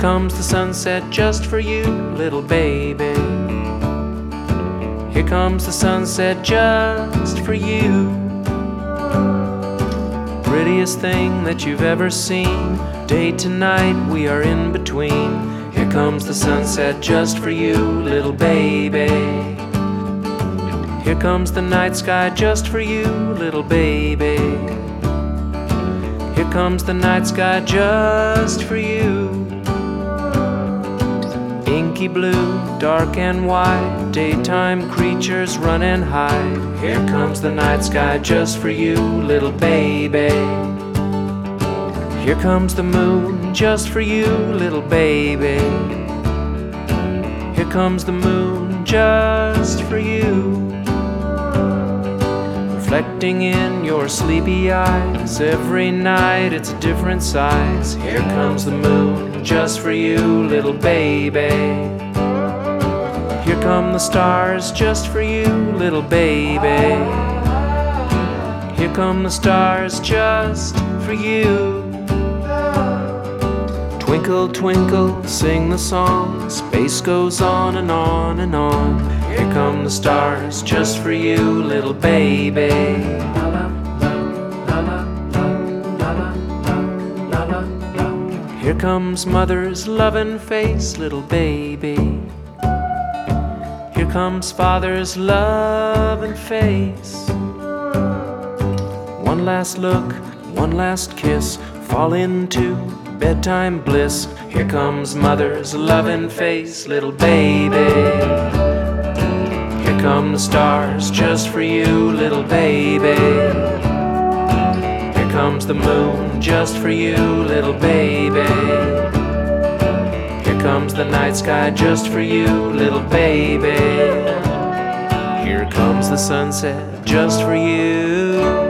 comes the sunset just for you, little baby. Here comes the sunset just for you. Prettiest thing that you've ever seen. Day to night we are in between. Here comes the sunset just for you, little baby. Here comes the night sky just for you, little baby. Here comes the night sky just for you. Inky blue, dark and wide, daytime creatures run and hide. Here comes the night sky just for you, little baby. Here comes the moon just for you, little baby. Here comes the moon just for you. Reflecting in your sleepy eyes, every night it's a different size. Here comes the moon just for you, little baby. Here come the stars just for you, little baby. Here come the stars just for you. Twinkle, twinkle, sing the song. Space goes on and on and on. Here come the stars just for you, little baby. Here comes mother's loving face, little baby. Here comes father's loving face. One last look, one last kiss, fall into bedtime bliss. Here comes mother's loving face, little baby. Here come the stars just for you, little baby. Here comes the moon just for you, little baby. Here comes the night sky just for you, little baby. Here comes the sunset just for you.